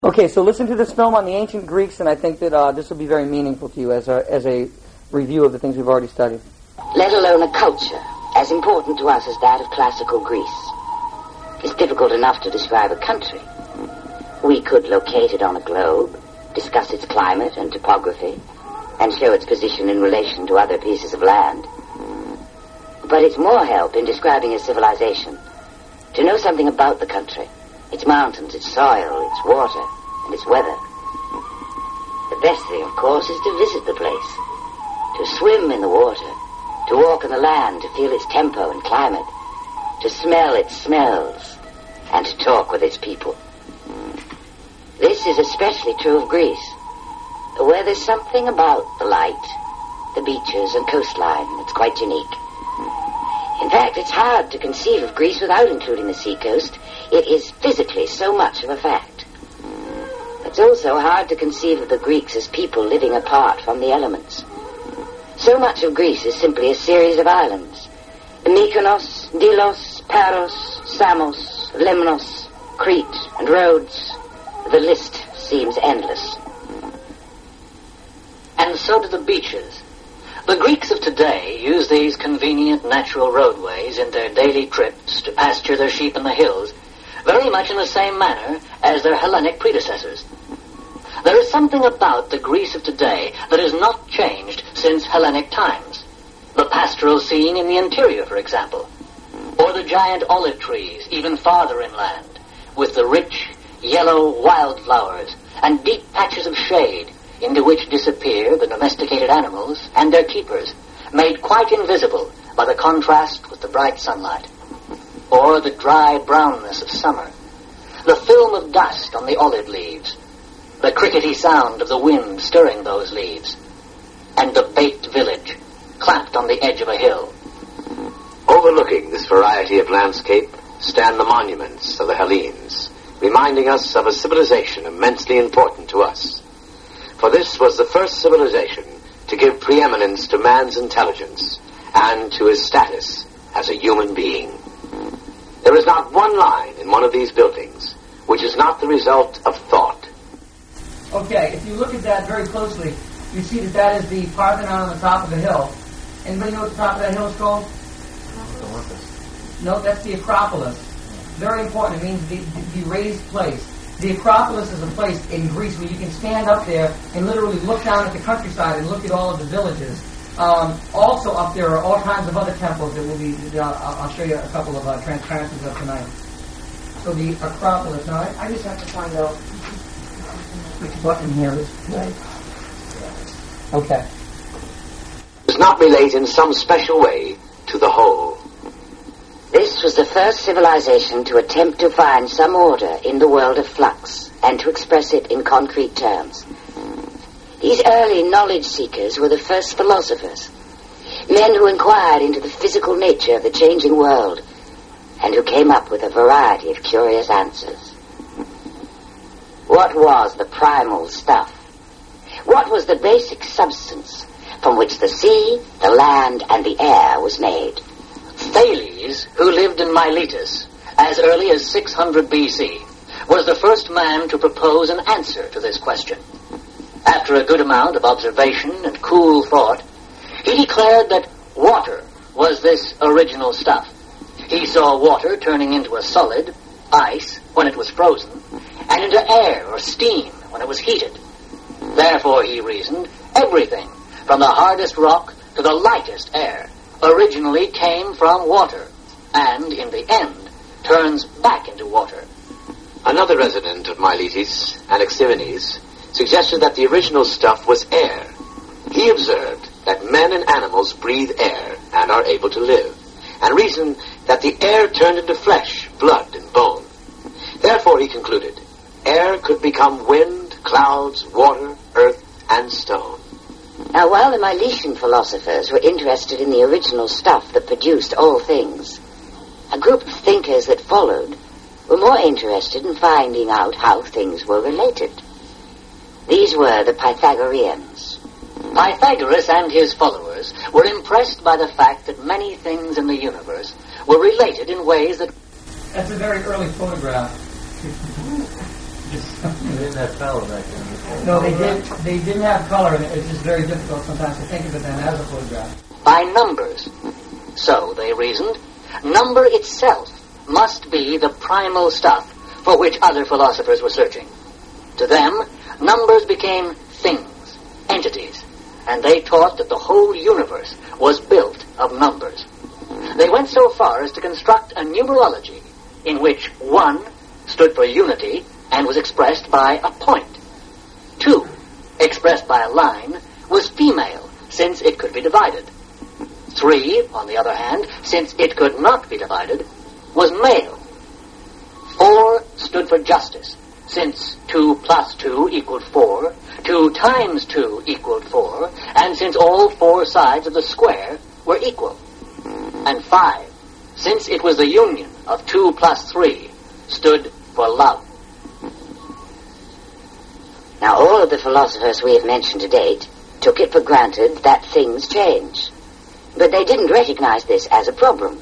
Okay, so listen to this film on the ancient Greeks, and I think that this will be very meaningful to you as a review of the things we've already studied. Let alone a culture as important to us as that of classical Greece. It's difficult enough to describe a country. We could locate it on a globe, discuss its climate and topography, and show its position in relation to other pieces of land. But it's more help in describing a civilization to know something about the country, its mountains, its soil, its water, and its weather. The best thing, of course, is to visit the place, to swim in the water, to walk on the land, to feel its tempo and climate, to smell its smells, and to talk with its people. This is especially true of Greece, where there's something about the light, the beaches and coastline that's quite unique. In fact, it's hard to conceive of Greece without including the seacoast. It is physically so much of a fact. It's also hard to conceive of the Greeks as people living apart from the elements. So much of Greece is simply a series of islands. Mykonos, Delos, Paros, Samos, Lemnos, Crete, and Rhodes. The list seems endless. And so do the beaches. The Greeks of today use these convenient natural roadways in their daily trips to pasture their sheep in the hills, very much in the same manner as their Hellenic predecessors. There is something about the Greece of today that has not changed since Hellenic times. The pastoral scene in the interior, for example, or the giant olive trees even farther inland, with the rich, yellow wildflowers and deep patches of shade into which disappear the domesticated animals and their keepers, made quite invisible by the contrast with the bright sunlight. Or the dry brownness of summer, the film of dust on the olive leaves, the crickety sound of the wind stirring those leaves, and the baked village, clamped on the edge of a hill. Overlooking this variety of landscape stand the monuments of the Hellenes, reminding us of a civilization immensely important to us. For this was the first civilization to give preeminence to man's intelligence and to his status as a human being. There is not one line in one of these buildings which is not the result of thought. Okay, if you look at that very closely, you see that that is the Parthenon on the top of the hill. Anybody know what the top of that hill is called? No, that's the Acropolis. Very important. It means the raised place. The Acropolis is a place in Greece where you can stand up there and literally look down at the countryside and look at all of the villages. Also up there are all kinds of other temples that will be, I'll show you a couple of transparencies of tonight. So the Acropolis, now I just have to find out which button here is right. Okay. Does not relate in some special way to the whole. This was the first civilization to attempt to find some order in the world of flux and to express it in concrete terms. These early knowledge seekers were the first philosophers, men who inquired into the physical nature of the changing world and who came up with a variety of curious answers. What was the primal stuff? What was the basic substance from which the sea, the land, and the air was made? Thales, who lived in Miletus as early as 600 BC, was the first man to propose an answer to this question. After a good amount of observation and cool thought, he declared that water was this original stuff. He saw water turning into a solid, ice, when it was frozen, and into air or steam when it was heated. Therefore, he reasoned, everything, from the hardest rock to the lightest air, originally came from water, and, in the end, turns back into water. Another resident of Miletus, Anaximenes, suggested that the original stuff was air. He observed that men and animals breathe air and are able to live, and reasoned that the air turned into flesh, blood, and bone. Therefore, he concluded, air could become wind, clouds, water, earth, and stone. Now, while the Milesian philosophers were interested in the original stuff that produced all things, a group of thinkers that followed were more interested in finding out how things were related. These were the Pythagoreans. Pythagoras and his followers were impressed by the fact that many things in the universe were related in ways that... That's a very early photograph. didn't have color back then. No, they didn't have color, and it's just very difficult sometimes to think of it then as a photograph. By numbers. So, they reasoned, number itself must be the primal stuff for which other philosophers were searching. To them, numbers became things, entities, and they taught that the whole universe was built of numbers. They went so far as to construct a numerology in which 1 stood for unity and was expressed by a point. 2, expressed by a line, was female, since it could be divided. 3, on the other hand, since it could not be divided, was male. 4 stood for justice, since 2 plus 2 equaled 4, 2 times 2 equaled 4, and since all 4 sides of the square were equal. And 5, since it was the union of 2 plus 3, stood for love. Now, all of the philosophers we have mentioned to date took it for granted that things change. But they didn't recognize this as a problem.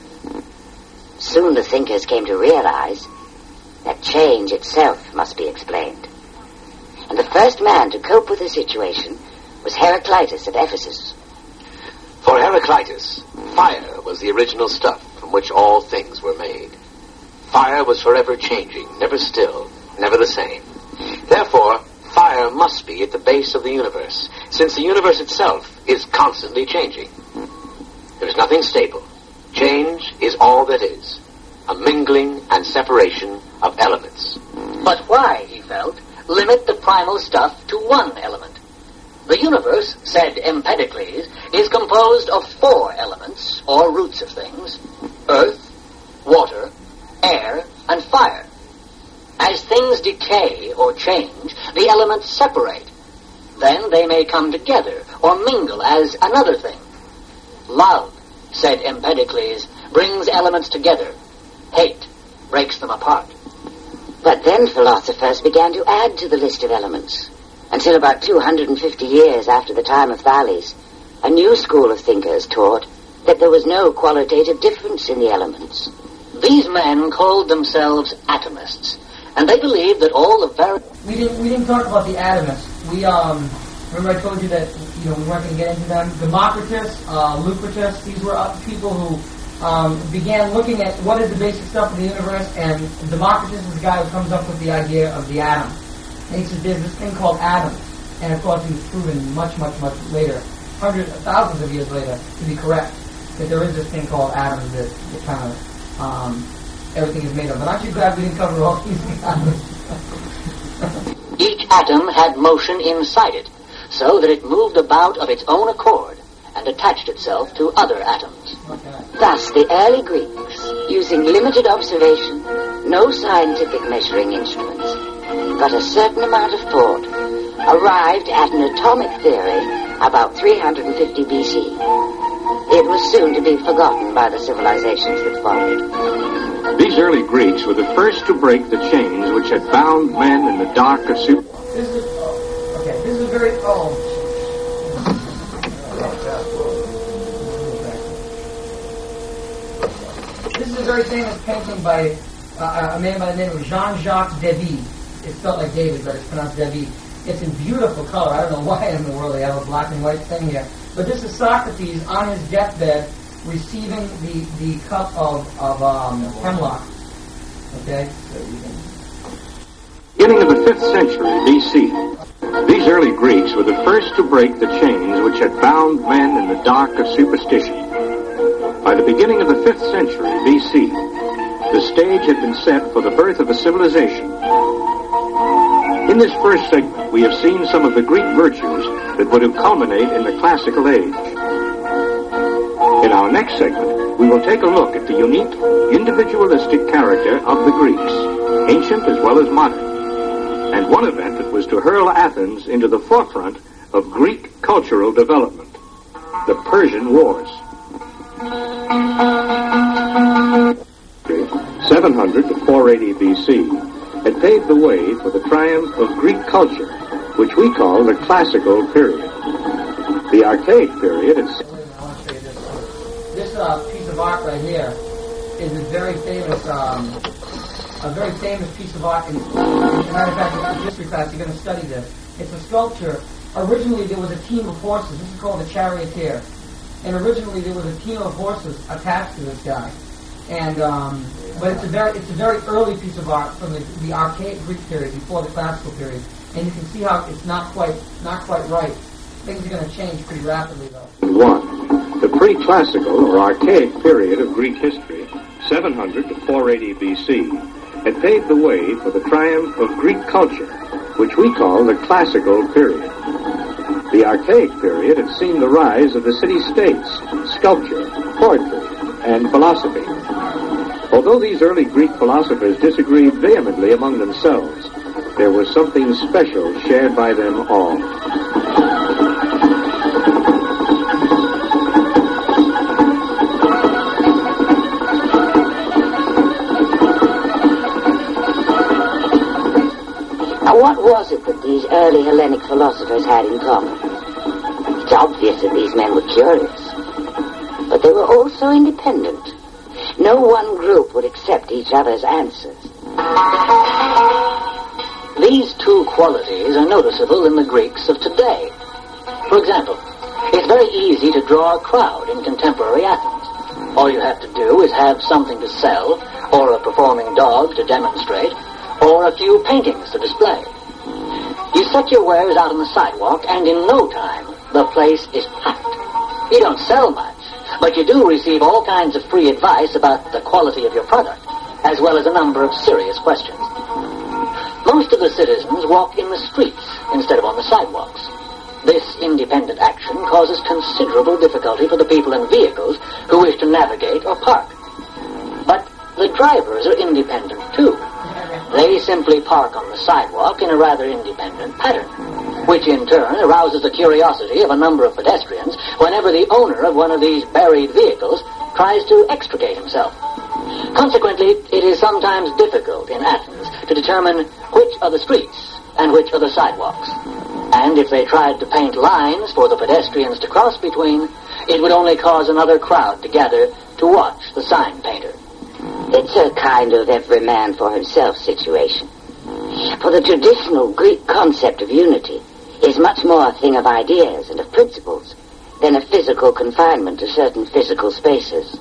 Soon the thinkers came to realize that change itself must be explained. And the first man to cope with the situation was Heraclitus of Ephesus. For Heraclitus, fire was the original stuff from which all things were made. Fire was forever changing, never still, never the same. Therefore, fire must be at the base of the universe, since the universe itself is constantly changing. There is nothing stable. Change is all that is, a mingling and separation of elements. But why, he felt, limit the primal stuff to one element? The universe, said Empedocles, is composed of 4 elements, or roots of things: earth, water, air, and fire. As things decay or change, the elements separate. Then they may come together or mingle as another thing. Love, said Empedocles, brings elements together. Hate breaks them apart. But then philosophers began to add to the list of elements. Until about 250 years after the time of Thales, a new school of thinkers taught that there was no qualitative difference in the elements. These men called themselves atomists, and they believed that all the We didn't talk about the atomists. We remember I told you that we weren't going to get into them. Democritus, Lucratus, these were people who began looking at what is the basic stuff of the universe, and Democritus is the guy who comes up with the idea of the atom. And he said there's this thing called atoms, and of course he was proven much, much, much later, hundreds, thousands of years later, to be correct, that there is this thing called atoms that kind of everything is made of. But aren't you glad we didn't cover all these atoms? Each atom had motion inside it, so that it moved about of its own accord and attached itself to other atoms. Okay. Thus, the early Greeks, using limited observation, no scientific measuring instruments, but a certain amount of thought, arrived at an atomic theory about 350 BC. It was soon to be forgotten by the civilizations that followed. These early Greeks were the first to break the chains which had bound men in the dark of This is a very This is a very famous painting by a man by the name of Jean-Jacques David. It's spelled like David, but it's pronounced David. It's in beautiful color. I don't know why in the world they have a black and white thing here. But this is Socrates on his deathbed receiving the cup of hemlock. Okay? So you can... Beginning of the 5th century BC, these early Greeks were the first to break the chains which had bound men in the dark of superstition. By the beginning of the 5th century BC, the stage had been set for the birth of a civilization. In this first segment, we have seen some of the Greek virtues that would have culminated in the classical age. In our next segment, we will take a look at the unique, individualistic character of the Greeks, ancient as well as modern, and one event that was to hurl Athens into the forefront of Greek cultural development, the Persian Wars. 700 to 480 BC had paved the way for the triumph of Greek culture, which we call the classical period. The archaic period is... I want to show you this. This piece of art right here is a very famous a very famous piece of art. And as a matter of fact, in history class, you're going to study this. It's a sculpture. Originally, there was a team of horses. This is called a charioteer. And originally, there was a team of horses attached to this guy. And but it's a very early piece of art from the archaic Greek period, before the classical period. And you can see how it's not quite right. Things are going to change pretty rapidly, though. 1. The pre-classical or archaic period of Greek history, 700 to 480 BC, had paved the way for the triumph of Greek culture, which we call the classical period. The archaic period had seen the rise of the city-states, sculpture, poetry, and philosophy. Although these early Greek philosophers disagreed vehemently among themselves, there was something special shared by them all. Now, what was it that these early Hellenic philosophers had in common? It's obvious that these men were curious, but they were also independent. No one group would accept each other's answers. These two qualities are noticeable in the Greeks of today. For example, it's very easy to draw a crowd in contemporary Athens. All you have to do is have something to sell, or a performing dog to demonstrate, or a few paintings to display. You set your wares out on the sidewalk, and in no time, the place is packed. You don't sell much, but you do receive all kinds of free advice about the quality of your product, as well as a number of serious questions. Most of the citizens walk in the streets instead of on the sidewalks. This independent action causes considerable difficulty for the people in vehicles who wish to navigate or park. But the drivers are independent too. They simply park on the sidewalk in a rather independent pattern, which in turn arouses the curiosity of a number of pedestrians whenever the owner of one of these buried vehicles tries to extricate himself. Consequently, it is sometimes difficult in Athens to determine which are the streets and which are the sidewalks. And if they tried to paint lines for the pedestrians to cross between, it would only cause another crowd to gather to watch the sign painter. It's a kind of every man for himself situation. For the traditional Greek concept of unity is much more a thing of ideas and of principles than a physical confinement to certain physical spaces.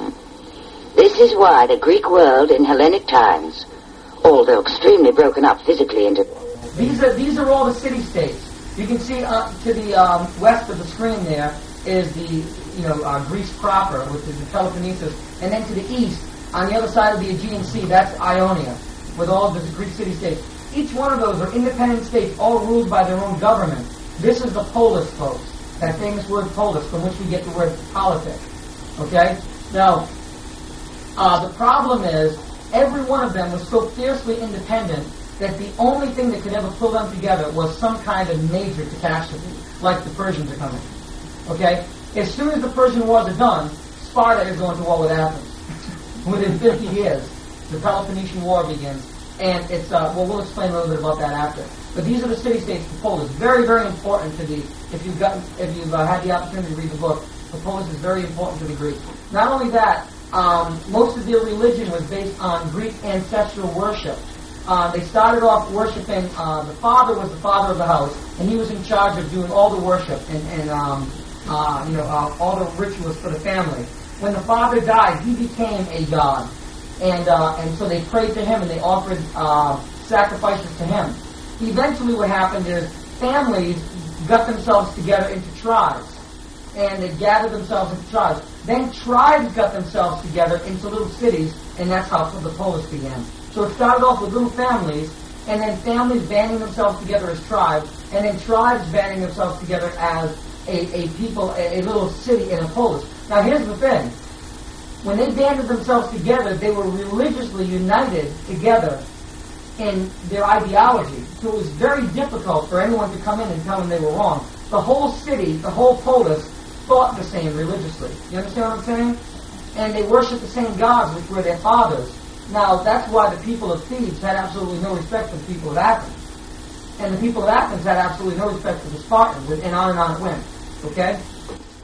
This is why the Greek world in Hellenic times, although extremely broken up physically into... These are all the city-states. You can see to the west of the screen there is the Greece proper, which is the Peloponnesus, and then to the east, on the other side of the Aegean Sea, that's Ionia, with all of the Greek city-states. Each one of those are independent states, all ruled by their own government. This is the polis, folks. That famous word polis, from which we get the word politic. Okay? Now, the problem is, every one of them was so fiercely independent that the only thing that could ever pull them together was some kind of major catastrophe, like the Persians are coming. Okay? As soon as the Persian wars are done, Sparta is going to war with Athens. Within 50 years, the Peloponnesian War begins, and it's, we'll explain a little bit about that after. But these are the city-states, the polis. Very, very important to the, if you've had the opportunity to read the book, the polis is very important to the Greeks. Not only that, most of their religion was based on Greek ancestral worship. They started off worshiping, the father was the father of the house, and he was in charge of doing all the worship and all the rituals for the family. When the father died, he became a god. And so they prayed to him and they offered sacrifices to him. Eventually what happened is families got themselves together into tribes. And they gathered themselves into tribes. Then tribes got themselves together into little cities, and that's how the polis began. So it started off with little families, and then families banding themselves together as tribes, and then tribes banding themselves together as a people, a little city in a polis. Now here's the thing. When they banded themselves together, they were religiously united together in their ideology. So it was very difficult for anyone to come in and tell them they were wrong. The whole city, the whole polis, thought the same religiously. You understand what I'm saying? And they worshiped the same gods which were their fathers. Now, that's why the people of Thebes had absolutely no respect for the people of Athens. And the people of Athens had absolutely no respect for the Spartans, and on it went. Okay?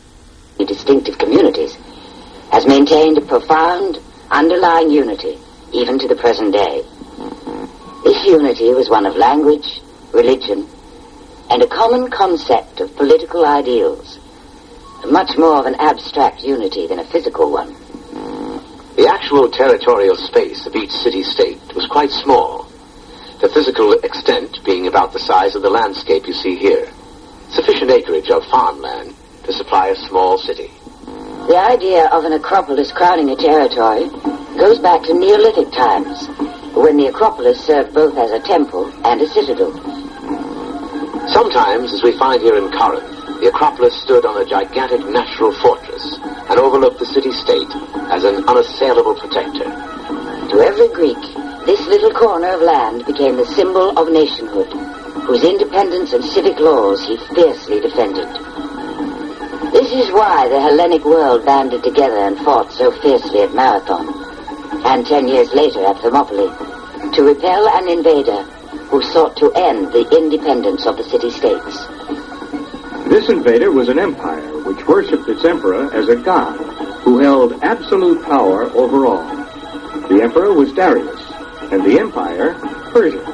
Distinctive communities has maintained a profound underlying unity even to the present day. This unity was one of language, religion, and a common concept of political ideals, much more of an abstract unity than a physical one. The actual territorial space of each city-state was quite small, the physical extent being about the size of the landscape you see here, sufficient acreage of farmland to supply a small city. The idea of an acropolis crowning a territory goes back to Neolithic times, when the acropolis served both as a temple and a citadel. Sometimes, as we find here in Corinth, the Acropolis stood on a gigantic natural fortress and overlooked the city-state as an unassailable protector. To every Greek, this little corner of land became the symbol of nationhood, whose independence and civic laws he fiercely defended. This is why the Hellenic world banded together and fought so fiercely at Marathon, and 10 years later at Thermopylae, to repel an invader who sought to end the independence of the city-states. This invader was an empire which worshipped its emperor as a god who held absolute power over all. The emperor was Darius, and the empire, Persia.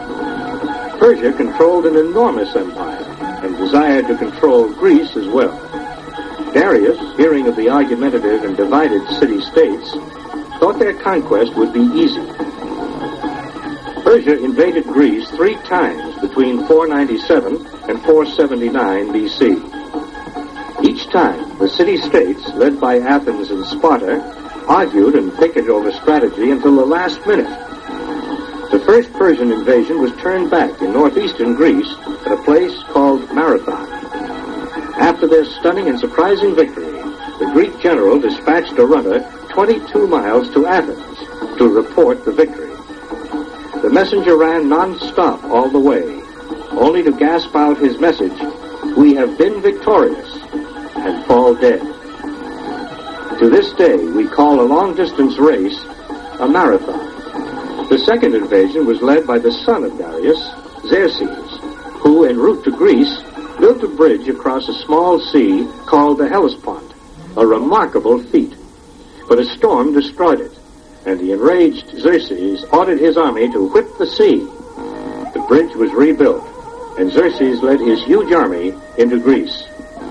Persia controlled an enormous empire and desired to control Greece as well. Darius, hearing of the argumentative and divided city-states, thought their conquest would be easy. Persia invaded Greece 3 times between 497 and 479 B.C. Each time, the city-states, led by Athens and Sparta, argued and bickered over strategy until the last minute. The first Persian invasion was turned back in northeastern Greece at a place called Marathon. After their stunning and surprising victory, the Greek general dispatched a runner 22 miles to Athens to report the victory. The messenger ran non-stop all the way, only to gasp out his message, "We have been victorious," and fall dead. To this day, we call a long-distance race a marathon. The second invasion was led by the son of Darius, Xerxes, who, en route to Greece, built a bridge across a small sea called the Hellespont, a remarkable feat. But a storm destroyed it, and the enraged Xerxes ordered his army to whip the sea. The bridge was rebuilt, and Xerxes led his huge army into Greece.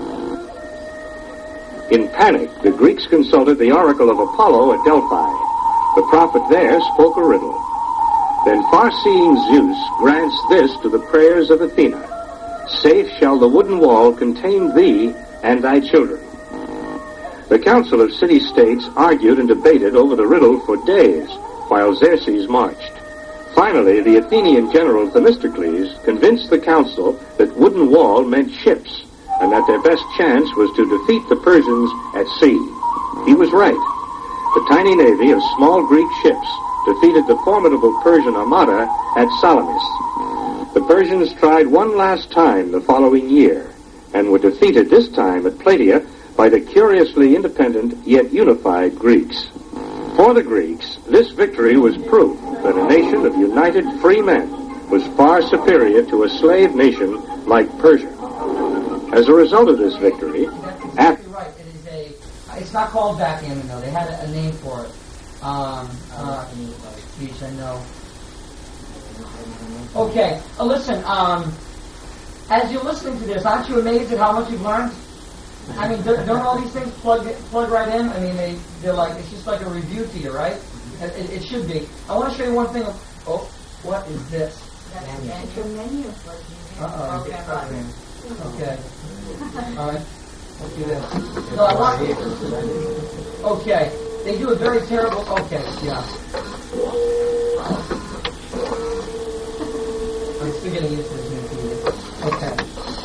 In panic, the Greeks consulted the oracle of Apollo at Delphi. The prophet there spoke a riddle. Then far-seeing Zeus grants this to the prayers of Athena: "Safe shall the wooden wall contain thee and thy children." The Council of City-States argued and debated over the riddle for days while Xerxes marched. Finally, the Athenian general Themistocles convinced the council that wooden wall meant ships and that their best chance was to defeat the Persians at sea. He was right. The tiny navy of small Greek ships defeated the formidable Persian armada at Salamis. The Persians tried one last time the following year and were defeated this time at Plataea by the curiously independent yet unified Greeks. For the Greeks, this victory was proof that a nation of united free men was far superior to a slave nation like Persia. As a result of this victory, exactly right. It's not called backgammon though. They had a name for it. Geez, I know. Okay, listen. As you're listening to this, aren't you amazed at how much you've learned? I mean, don't all these things plug right in? I mean, they're like, it's just like a review to you, right? It should be. I want to show you one thing. Oh, what is this? That's your menu. Program. Okay. All right. Let's do this. So I want. Okay. They do a very terrible. Okay. Yeah. I'm still getting used to this new TV. Okay.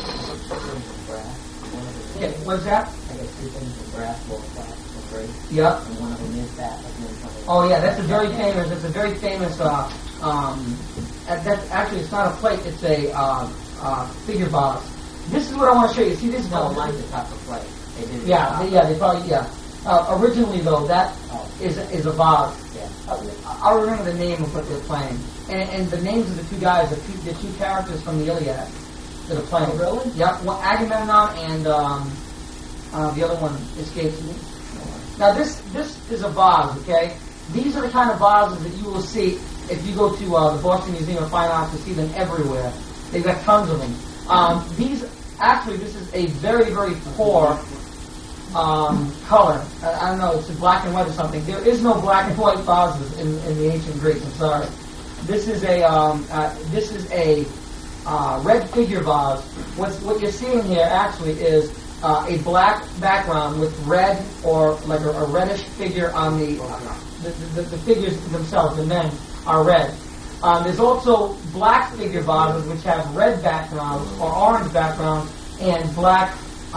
Okay, what's that? I got 2 things of brass, both flat, for free. Yeah. And one of them is that. Oh yeah, that's a very famous. It's a very famous. That's actually, it's not a plate. It's a figure vase. This is what I want to show you. See this? No, mine's a copper plate. They did. They probably originally though, that is a vase. Yeah. I'll remember the name of what they're playing, and the names of the 2 guys, the 2 characters from the Iliad that are playing. Oh, really? Yeah, well, Agamemnon and the other one escapes me. Now this is a vase, okay? These are the kind of vases that you will see if you go to the Boston Museum of Fine Arts. You see them everywhere. They've got tons of them. This is a very, very poor color. I don't know, it's black and white or something. There is no black and white vases in the ancient Greeks. I'm sorry. This is a red figure vase. What you're seeing here actually is a black background with red or like a reddish figure on the figures themselves. The men are red. There's also black figure vases which have red backgrounds or orange backgrounds and black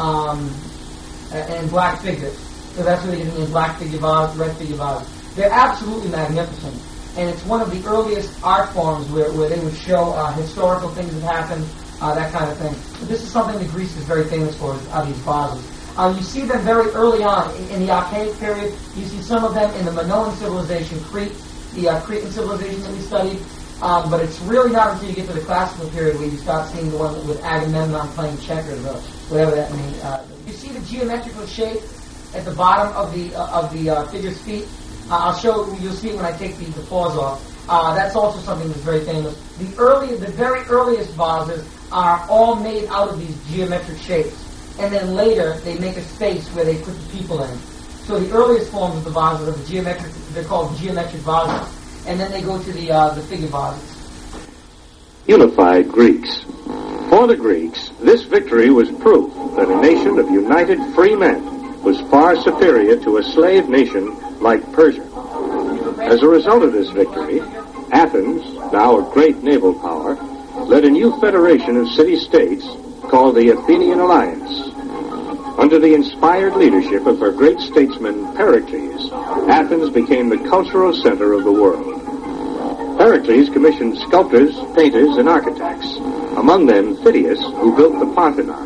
figures. So that's what you're getting in black figure vase, red figure vase. They're absolutely magnificent. And it's one of the earliest art forms where they would show historical things that happened, that kind of thing. But this is something that Greece is very famous for, these vases. You see them very early on in the Archaic period. You see some of them in the Minoan civilization, Crete, the Cretan civilization that we studied. But it's really not until you get to the classical period where you start seeing the one with Agamemnon playing checkers or whatever that means. You see the geometrical shape at the bottom of the figure's feet. You'll see it when I take the paws off. That's also something that's very famous. The very earliest vases are all made out of these geometric shapes. And then later, they make a space where they put the people in. So the earliest forms of the vases are they're called geometric vases. And then they go to the figure vases. Unified Greeks. For the Greeks, this victory was proof that a nation of united free men was far superior to a slave nation like Persia. As a result of this victory, Athens, now a great naval power, led a new federation of city-states called the Athenian Alliance. Under the inspired leadership of her great statesman Pericles, Athens became the cultural center of the world. Pericles commissioned sculptors, painters, and architects, among them Phidias, who built the Parthenon.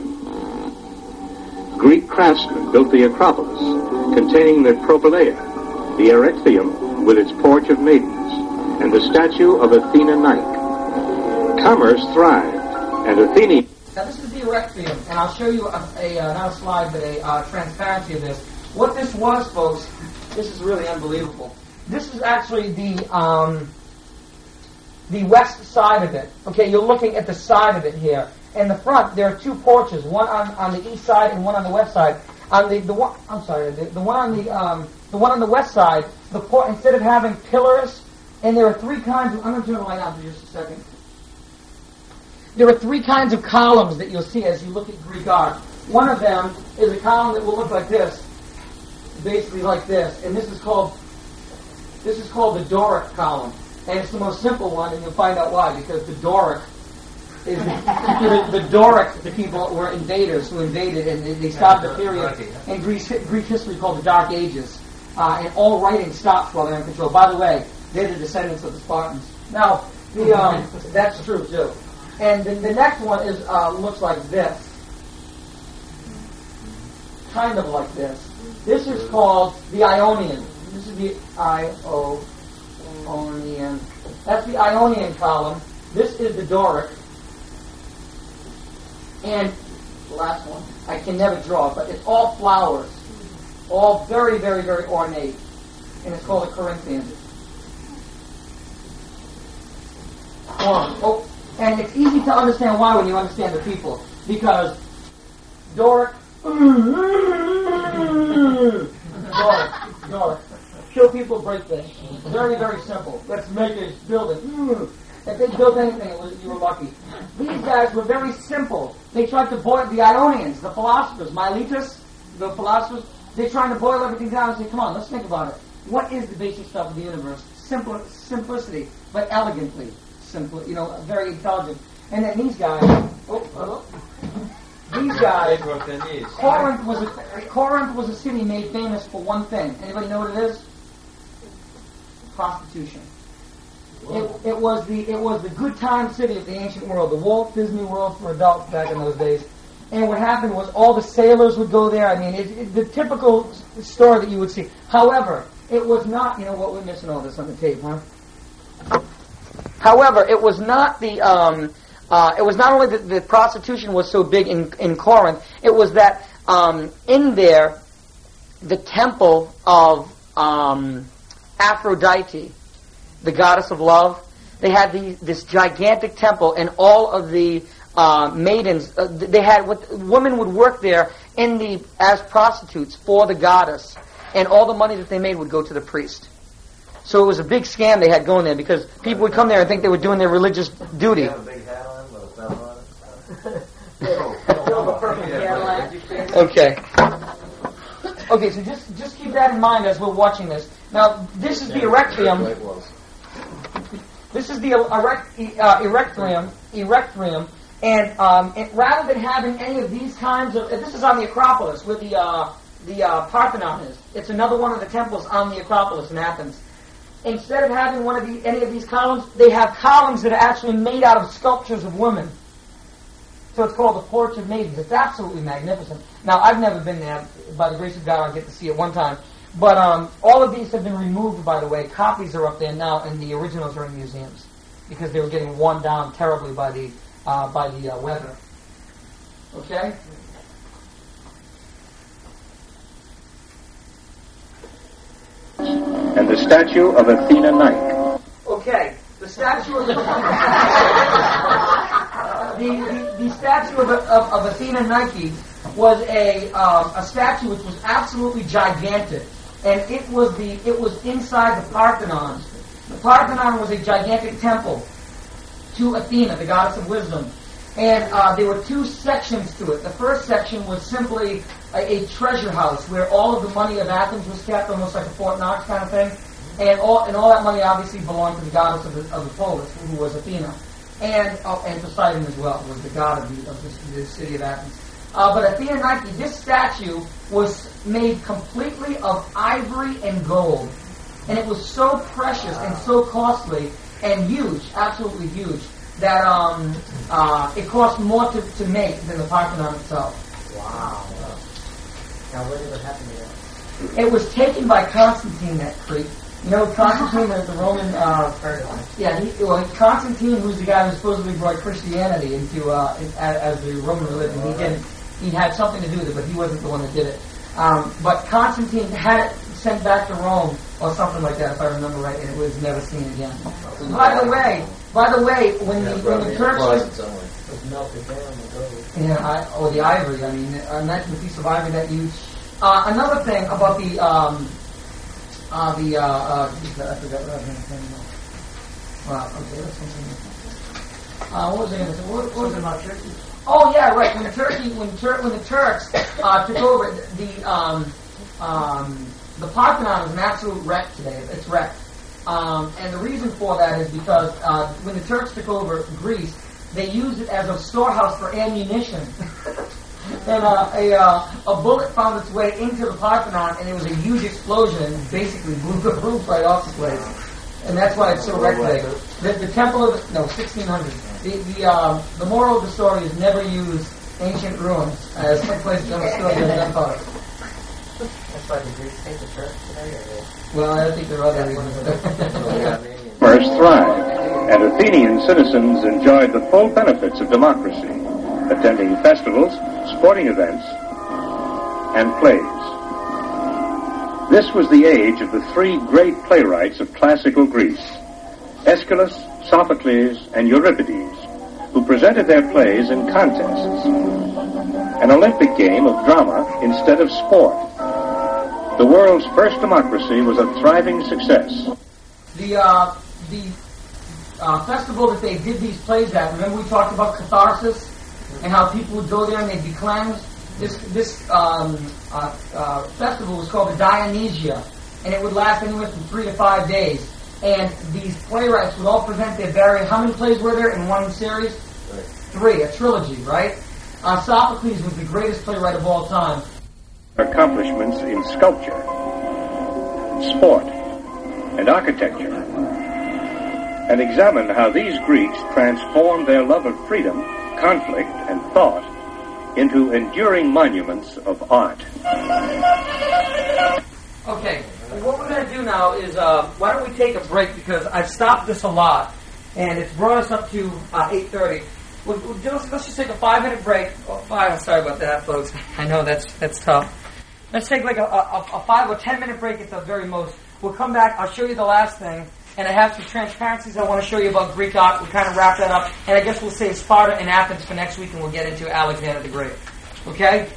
Greek craftsmen built the Acropolis, containing the Propylaea, the Erechtheum with its porch of maidens, and the statue of Athena Nike. Commerce thrived, and Athene... Now this is the Erechtheum, and I'll show you not a slide, but a transparency of this. What this was, folks, this is really unbelievable. This is actually the west side of it. Okay, you're looking at the side of it here. In the front, there are two porches, one on the east side and one on the west side. On the one on the west side, instead of having pillars, and there are three kinds of. I'm going to turn the light on for just a second. There are three kinds of columns that you'll see as you look at Greek art. One of them is a column that will look like this, basically like this, and this is called the Doric column, and it's the most simple one, and you'll find out why, because the Doric is the Doric. The people were invaders who invaded, and they started a period in Greek history called the Dark Ages, and all writing stopped while they're in control. By the way, they're the descendants of the Spartans. Now, that's true too. And the next one is looks like this, kind of like this. This is called the Ionian. This is the Ionian. That's the Ionian column. This is the Doric. And the last one, I can never draw, but it's all flowers, all very, very, very ornate, and it's called a Corinthian. And it's easy to understand why when you understand the people, because Doric, show people break this. Very, very simple. Let's make a building. If they built anything, you were lucky. These guys were very simple. They tried to boil the Ionians, the philosophers, Miletus, the philosophers. They tried to boil everything down and say, come on, let's think about it. What is the basic stuff of the universe? Simplicity, but elegantly simple. Very intelligent. And then these guys. Corinth was a city made famous for one thing. Anybody know what it is? Prostitution. It was the good time city of the ancient world, the Walt Disney World for adults back in those days. And what happened was all the sailors would go there. I mean, the typical story that you would see. However, it was not. You know what? We're missing all this on the tape, huh? However, it was not the. It was not only that the prostitution was so big in Corinth. It was that in there, the temple of Aphrodite, the goddess of love. They had this gigantic temple, and all of the maidens, women would work there as prostitutes for the goddess, and all the money that they made would go to the priest. So it was a big scam they had going there, because people would come there and think they were doing their religious duty. You have a big hat on with a belt on it? Okay, so just keep that in mind as we're watching this. Now, this is the Erectrium. This is the Erectrium, and rather than having any of these kinds of, this is on the Acropolis where the Parthenon is. It's another one of the temples on the Acropolis in Athens. Instead of having any of these columns, they have columns that are actually made out of sculptures of women. So it's called the Porch of Maidens. It's absolutely magnificent. Now, I've never been there. By the grace of God, I'll get to see it one time. But all of these have been removed, by the way. Copies are up there now, and the originals are in museums because they were getting worn down terribly by the weather. Okay? And the statue of Athena Nike. Okay, the statue of the statue of Athena Nike was a statue which was absolutely gigantic, and it was inside the Parthenon. The Parthenon was a gigantic temple to Athena, the goddess of wisdom, and there were two sections to it. The first section was simply a treasure house where all of the money of Athens was kept, almost like a Fort Knox kind of thing, and all that money obviously belonged to the goddess of the polis, who was Athena, and Poseidon as well was the god of the city of Athens. But Athena Nike, this statue was made completely of ivory and gold, and it was so precious and so costly and huge, absolutely huge, that it cost more to make than the Parthenon itself. Wow. Now, what ever happened to that? It was taken by Constantine, that creep. You know, Constantine, the Roman... Constantine, who's the guy who supposedly brought Christianity into as the Roman religion. He had something to do with it, but he wasn't the one that did it. But Constantine had it sent back to Rome, or something like that, if I remember right, and it was never seen again. By the way, when the Turks... Was melted down the gold. Yeah, or the ivory. I mean, imagine a piece of ivory that huge. Another thing about I forgot what I was going to say. Wow, okay, that's something. What was I going to say? What was it about Turkey? Oh yeah, right. When the Turks took over, the Parthenon is an absolute wreck today. It's wrecked, and the reason for that is because when the Turks took over Greece, they used it as a storehouse for ammunition. And a bullet found its way into the Parthenon, and it was a huge explosion, and basically blew the roof right off the place. And that's why it's so wrecked today. The temple of 1600. The moral of the story is never use ancient ruins as a place to store your gunpowder. That's why the Greeks take the church today, or Well, I think there are other reasons. First thrived, and Athenian citizens enjoyed the full benefits of democracy, attending festivals, sporting events, and plays. This was the age of the three great playwrights of classical Greece, Aeschylus, Sophocles, and Euripides, who presented their plays in contests, an Olympic game of drama instead of sport. The world's first democracy was a thriving success. The festival that they did these plays at, remember we talked about catharsis and how people would go there and they'd be cleansed? This festival was called the Dionysia, and it would last anywhere from 3 to 5 days. And these playwrights would all present their various... How many plays were there in one series? 3, a trilogy, right? Sophocles was the greatest playwright of all time. Accomplishments in sculpture, sport, and architecture, and examine how these Greeks transformed their love of freedom, conflict, and thought into enduring monuments of art. Okay, what we're going to do now is, why don't we take a break, because I've stopped this a lot, and it's brought us up to 8:30. Let's just take a 5-minute break. Oh, 5, sorry about that, folks. I know that's tough. Let's take like a 5 or 10 minute break at the very most. We'll come back. I'll show you the last thing. And I have some transparencies I want to show you about Greek art. We'll kind of wrap that up. And I guess we'll save Sparta and Athens for next week, and we'll get into Alexander the Great. Okay?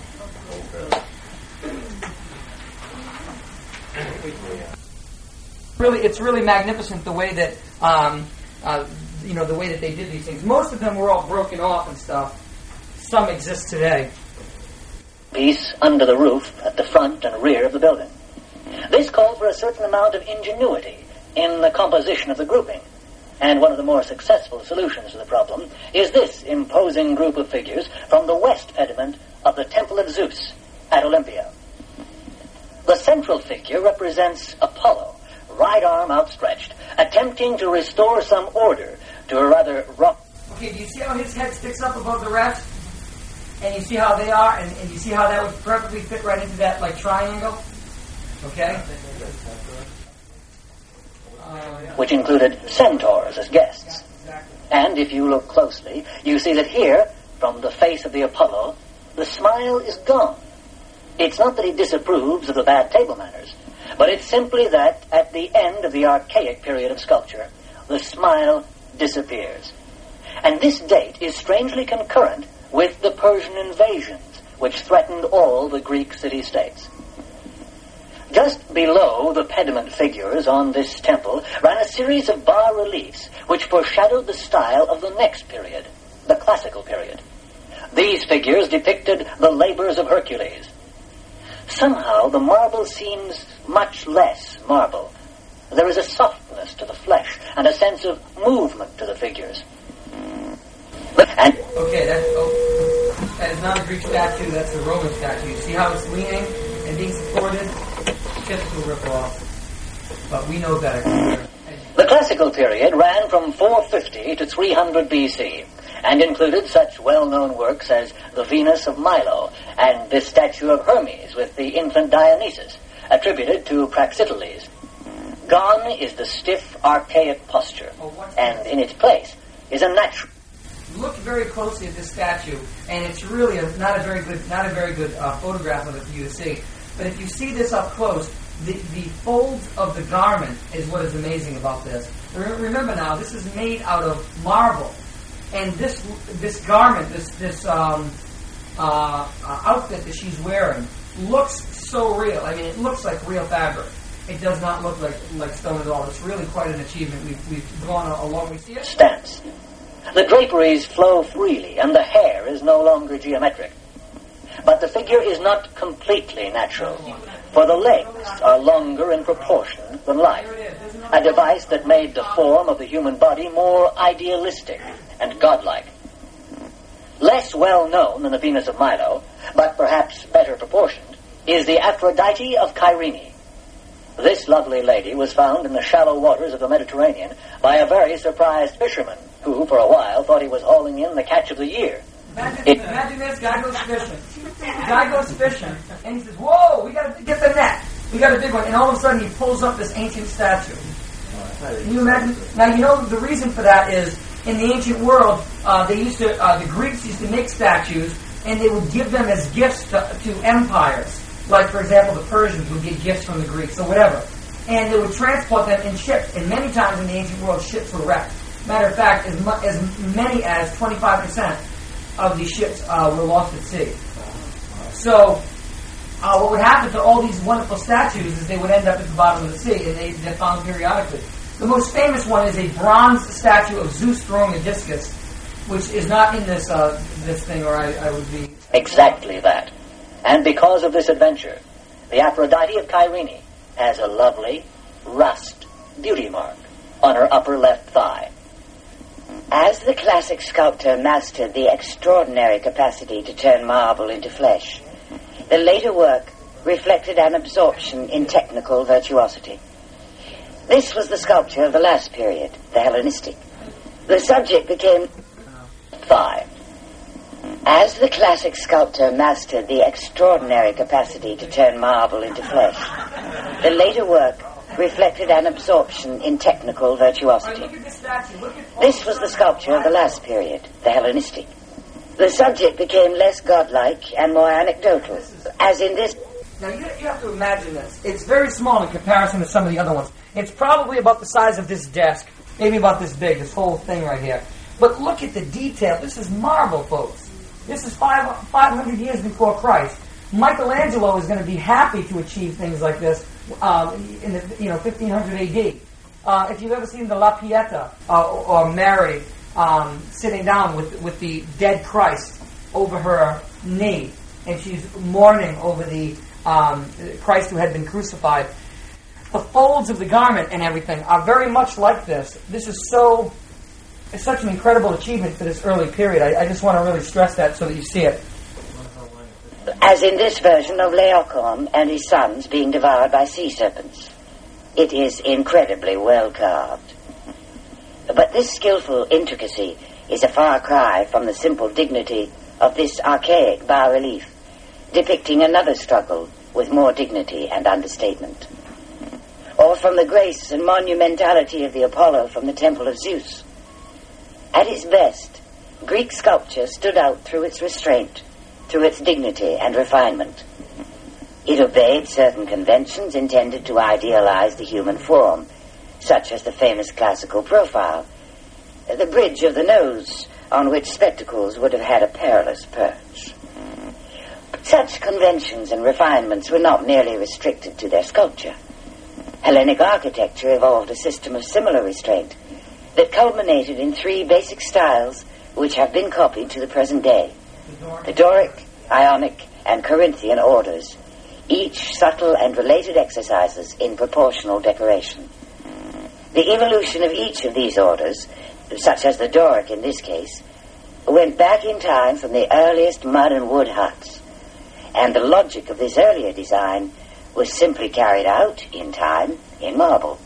It's really magnificent the way that the way that they did these things. Most of them were all broken off and stuff. Some exist today. Piece under the roof at the front and rear of the building. This called for a certain amount of ingenuity in the composition of the grouping. And one of the more successful solutions to the problem is this imposing group of figures from the west pediment of the Temple of Zeus at Olympia. The central figure represents Apollo, right arm outstretched, attempting to restore some order to a rather rough... Okay, do you see how his head sticks up above the rest? And you see how they are? And you see how that would perfectly fit right into that, like, triangle? Okay? Which included centaurs as guests. And if you look closely, you see that here, from the face of the Apollo, the smile is gone. It's not that he disapproves of the bad table manners, but it's simply that, at the end of the archaic period of sculpture, the smile disappears. And this date is strangely concurrent with the Persian invasions, which threatened all the Greek city-states. Just below the pediment figures on this temple ran a series of bas-reliefs which foreshadowed the style of the next period, the classical period. These figures depicted the labors of Hercules. Somehow the marble seems much less marble. There is a softness to the flesh and a sense of movement to the figures. Okay, that is not a Greek statue, that's a Roman statue. See how it's leaning and being supported? Typical rip-off. But we know better. The classical period ran from 450 to 300 BC and included such well-known works as the Venus of Milo and this statue of Hermes with the infant Dionysus, attributed to Praxiteles. Gone is the stiff, archaic posture, and in its place is a natural... Look very closely at this statue, and it's really not a very good photograph of it for you to see. But if you see this up close, the folds of the garment is what is amazing about this. Remember now, this is made out of marble, and this garment, this outfit that she's wearing looks so real. I mean, it looks like real fabric. It does not look like stone at all. It's really quite an achievement. We've gone along. We see it. Stance. The draperies flow freely, and the hair is no longer geometric. But the figure is not completely natural, for the legs are longer in proportion than life, a device that made the form of the human body more idealistic and godlike. Less well known than the Venus of Milo, but perhaps better proportioned, is the Aphrodite of Kyrene. This lovely lady was found in the shallow waters of the Mediterranean by a very surprised fisherman, who, for a while, thought he was hauling in the catch of the year. Imagine this, guy goes fishing, and he says, whoa, we got to get the net. We got a big one. And all of a sudden, he pulls up this ancient statue. Can you imagine? Now, you know, the reason for that is, in the ancient world, the Greeks used to make statues, and they would give them as gifts to empires. Like, for example, the Persians would get gifts from the Greeks, or whatever. And they would transport them in ships. And many times in the ancient world, ships were wrecked. Matter of fact, as many as 25% of these ships were lost at sea. So, what would happen to all these wonderful statues is they would end up at the bottom of the sea, and they're found periodically. The most famous one is a bronze statue of Zeus throwing a discus, which is not in this thing, or I would be... Exactly that. And because of this adventure, the Aphrodite of Kyrene has a lovely rust beauty mark on her upper left thigh. As the classic sculptor mastered the extraordinary capacity to turn marble into flesh, the later work reflected an absorption in technical virtuosity. This was the sculpture of the last period, the Hellenistic. The subject became thigh. As the classic sculptor mastered the extraordinary capacity to turn marble into flesh, the later work reflected an absorption in technical virtuosity. This was the sculpture of the last period, the Hellenistic. The subject became less godlike and more anecdotal, as in this... Now you have to imagine this. It's very small in comparison to some of the other ones. It's probably about the size of this desk, maybe about this big, this whole thing right here. But look at the detail. This is marble, folks. This is 500 years before Christ. Michelangelo is going to be happy to achieve things like this in the 1500 AD. If you've ever seen the La Pieta or Mary sitting down with the dead Christ over her knee, and she's mourning over the Christ who had been crucified. The folds of the garment and everything are very much like this. This is such an incredible achievement for this early period. I just want to really stress that so that you see it. As in this version of Laocoon and his sons being devoured by sea serpents. It is incredibly well carved. But this skillful intricacy is a far cry from the simple dignity of this archaic bas-relief, depicting another struggle with more dignity and understatement. Or from the grace and monumentality of the Apollo from the Temple of Zeus. At its best, Greek sculpture stood out through its restraint, through its dignity and refinement. It obeyed certain conventions intended to idealize the human form, such as the famous classical profile, the bridge of the nose on which spectacles would have had a perilous perch. But such conventions and refinements were not merely restricted to their sculpture. Hellenic architecture evolved a system of similar restraint that culminated in 3 basic styles which have been copied to the present day. The Doric, Ionic, and Corinthian orders, each subtle and related exercises in proportional decoration. The evolution of each of these orders, such as the Doric in this case, went back in time from the earliest mud and wood huts, and the logic of this earlier design was simply carried out in time in marble.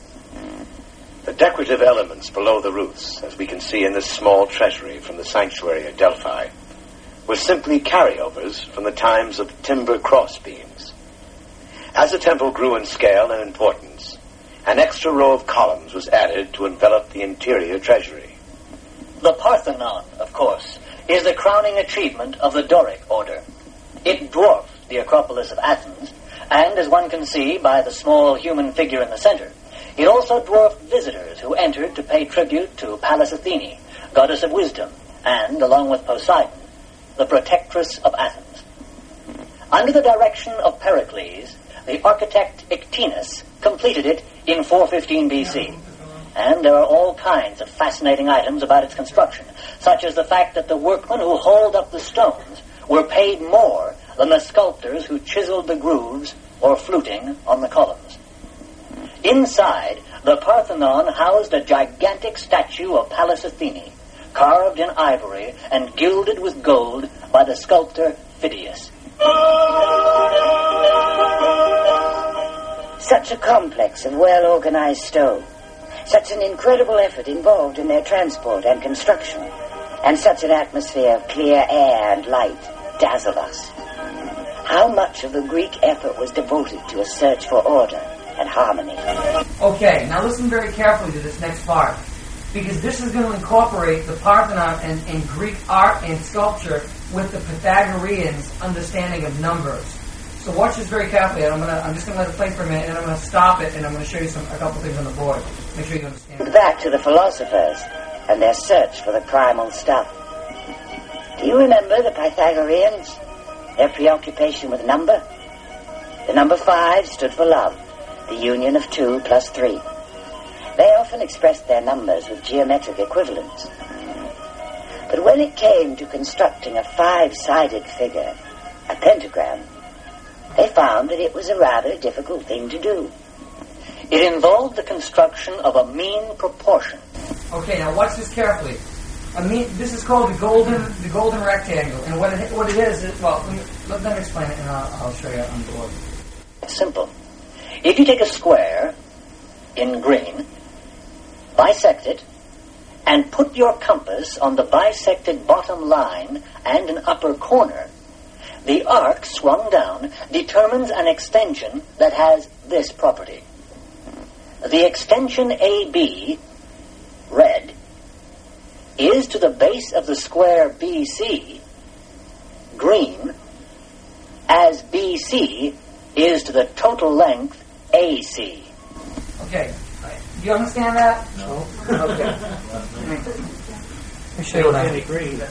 The decorative elements below the roofs, as we can see in this small treasury from the sanctuary at Delphi, were simply carryovers from the times of timber crossbeams. As the temple grew in scale and importance, an extra row of columns was added to envelop the interior treasury. The Parthenon, of course, is the crowning achievement of the Doric order. It dwarfed the Acropolis of Athens, and as one can see by the small human figure in the center, it also dwarfed visitors who entered to pay tribute to Pallas Athene, goddess of wisdom, and, along with Poseidon, the protectress of Athens. Under the direction of Pericles, the architect Ictinus completed it in 415 BC. And there are all kinds of fascinating items about its construction, such as the fact that the workmen who hauled up the stones were paid more than the sculptors who chiseled the grooves or fluting on the columns. Inside, the Parthenon housed a gigantic statue of Pallas Athene, carved in ivory and gilded with gold by the sculptor Phidias. Such a complex of well-organized stone, such an incredible effort involved in their transport and construction, and such an atmosphere of clear air and light dazzle us. How much of the Greek effort was devoted to a search for order and harmony? Okay, now listen very carefully to this next part, because this is going to incorporate the Parthenon and Greek art and sculpture with the Pythagoreans' understanding of numbers. So watch this very carefully. I'm just going to let it play for a minute, and I'm going to stop it, and I'm going to show you a couple things on the board. Make sure you understand. Back to the philosophers and their search for the primal stuff. Do you remember the Pythagoreans? Their preoccupation with number? The number 5 stood for love, the union of 2 plus 3. They often expressed their numbers with geometric equivalents. But when it came to constructing a 5-sided figure, a pentagram, they found that it was a rather difficult thing to do. It involved the construction of a mean proportion. Okay, now watch this carefully. This is called the golden rectangle, and what it is well, let me explain it, and I'll show you on the board. It's simple. If you take a square in green, bisect it, and put your compass on the bisected bottom line and an upper corner, the arc swung down determines an extension that has this property. The extension AB, red, is to the base of the square BC, green, as BC is to the total length AC. Okay. Do you understand that? No. Okay. Let me show you what I mean.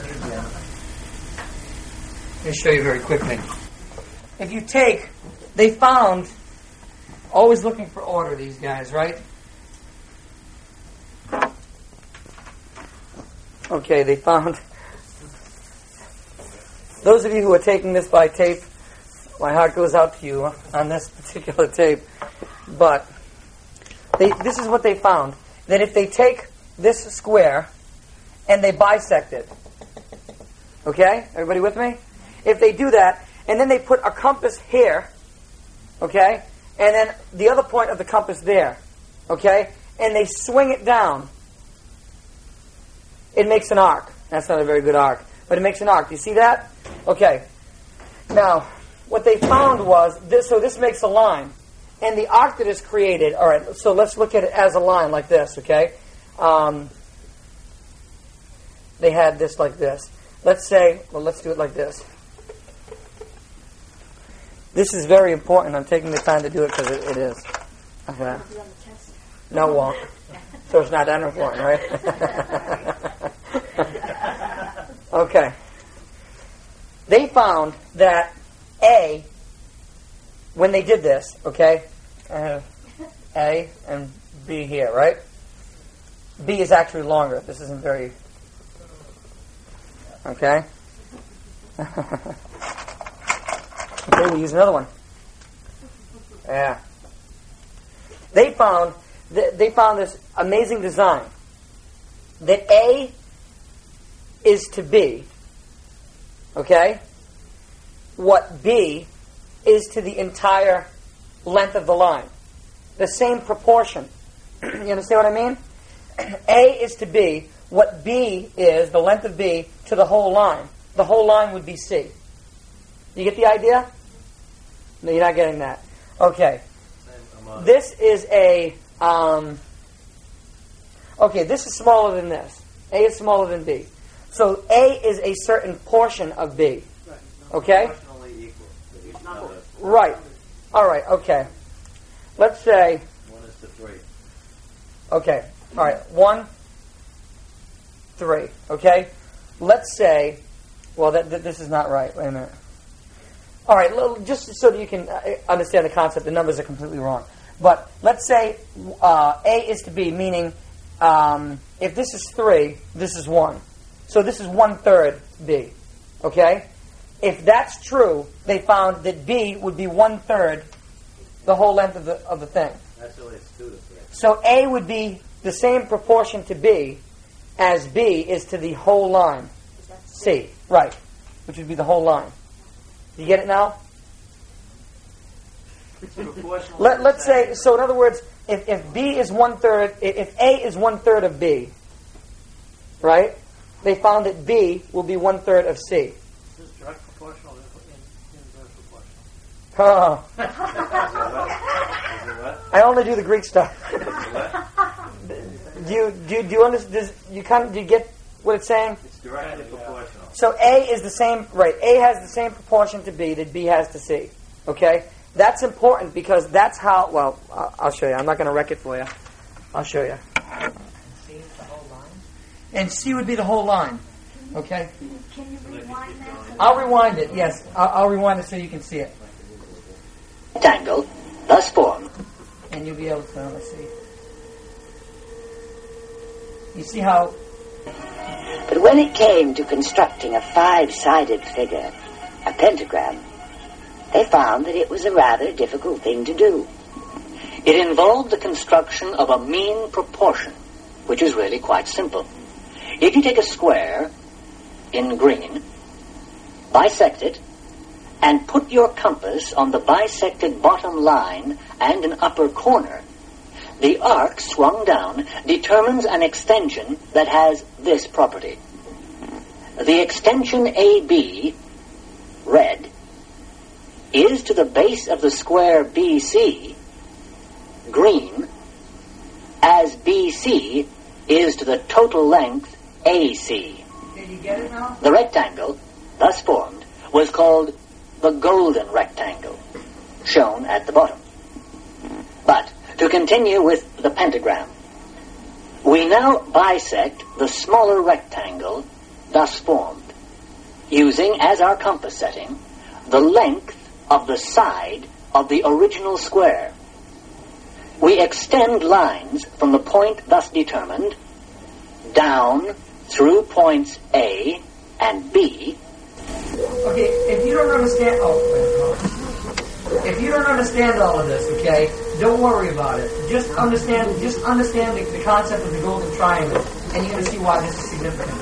Let me show you very quickly. If you take, they found, always looking for order, these guys, right? Okay, they found, those of you who are taking this by tape, my heart goes out to you on this particular tape, but this is what they found, that if they take this square and they bisect it, okay, everybody with me? If they do that, and then they put a compass here, okay, and then the other point of the compass there, okay, and they swing it down, it makes an arc. That's not a very good arc, but it makes an arc. Do you see that? Okay. Now, what they found was, so this makes a line, and the arc that is created, all right, so let's look at it as a line like this, okay? They had this like this. Let's say, well, let's do it like this. This is very important. I'm taking the time to do it because it is. Okay. No, it won't. So it's not that important, right? Okay. They found that A, when they did this, okay, A and B here, right? B is actually longer. This isn't very... Okay? Okay, we'll use another one. Yeah. They found this amazing design that A is to B, okay, what B is to the entire length of the line. The same proportion. You understand what I mean? A is to B what B is, the length of B, to the whole line. The whole line would be C. You get the idea? No, you're not getting that. Okay. This is a... okay, this is smaller than this. A is smaller than B. So A is a certain portion of B. Okay? Right. All right, okay. Let's say... 1 is to 3. Okay. All right. 1, 3. Okay? Let's say... Well, this is not right. Wait a minute. All right, just so that you can understand the concept, the numbers are completely wrong. But let's say A is to B, meaning if this is 3, this is 1. So this is 1/3 B. Okay? If that's true, they found that B would be 1/3 the whole length of the thing. That's the way it's to the 3. So A would be the same proportion to B as B is to the whole line. C, right, which would be the whole line. You get it now? Let's say, so in other words, if B is 1/3, if A is 1/3 of B, right, they found that B will be 1/3 of C. Is this direct proportional or inverse proportional? Oh. I only do the Greek stuff. do you understand? Do you get what it's saying? It's directly proportional. So A is the same, right? A has the same proportion to B that B has to C. Okay, that's important because that's how. Well, I'll show you. I'm not going to wreck it for you. I'll show you. C is the whole line? And C would be the whole line. Okay. Can you rewind that? I'll rewind it. Yes, I'll rewind it so you can see it, Rectangle, thus formed. and you'll be able to. Let's see. You see how? But when it came to constructing a 5-sided figure, a pentagram, they found that it was a rather difficult thing to do. It involved the construction of a mean proportion, which is really quite simple. If you take a square in green, bisect it, and put your compass on the bisected bottom line and an upper corner, the arc swung down determines an extension that has this property. The extension AB, red, is to the base of the square BC, green, as BC is to the total length AC. Did you get it now? The rectangle, thus formed, was called the golden rectangle. shown at the bottom. But to continue with the pentagram, we now bisect the smaller rectangle thus formed, using as our compass setting the length of the side of the original square. We extend lines from the point thus determined down through points A and B. Okay, if you don't understand, if you don't understand all of this, okay, don't worry about it. Just understand the concept of the golden triangle, and you're going to see why this is significant.